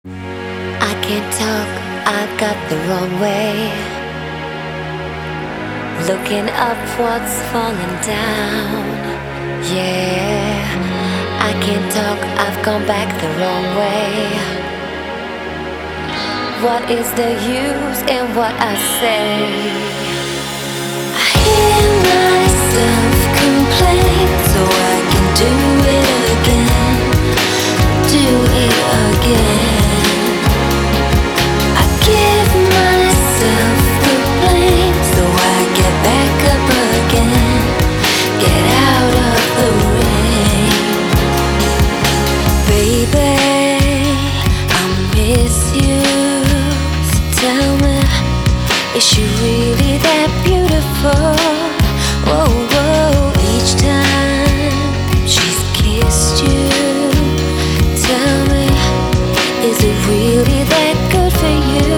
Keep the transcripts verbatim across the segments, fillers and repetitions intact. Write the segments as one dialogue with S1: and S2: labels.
S1: I can't talk, I got the wrong way. Looking up, what's falling down? Yeah, I can't talk, I've gone back the wrong way. What is the use in what I say? I hear myself complain, so I can do it again, do it again. I give myself the blame, so I get back up again, get out of the rain. Baby, I miss you, so tell me, is she really that beautiful? Whoa, whoa, each time she's kissed you, tell me, is it really that good for you?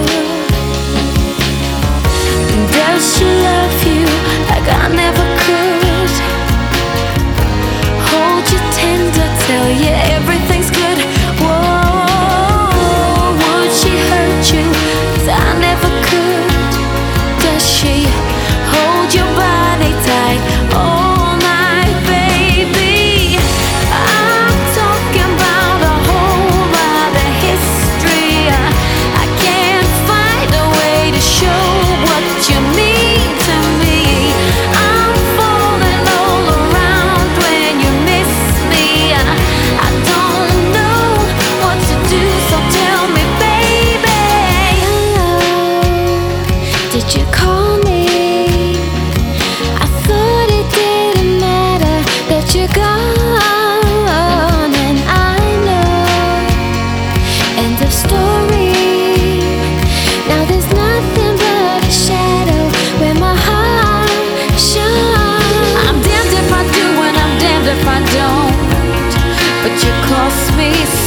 S1: Does she love you like I never could? Hold you tender, tell you everything's good. Whoa, would she hurt you? 'Cause I never could. Does she hold your body tight all night, baby? I'm talking about a whole lot of history. I, I can't find a way to show what you mean to me. I'm falling all around when you miss me. I, I don't know what to do, so tell me, baby. Hello, did you call me? I thought it didn't matter that you're gone, and I know, end of story. Now there's nothing but a shadow where my heart shines. I'm damned if I do and I'm damned if I don't, but you cost me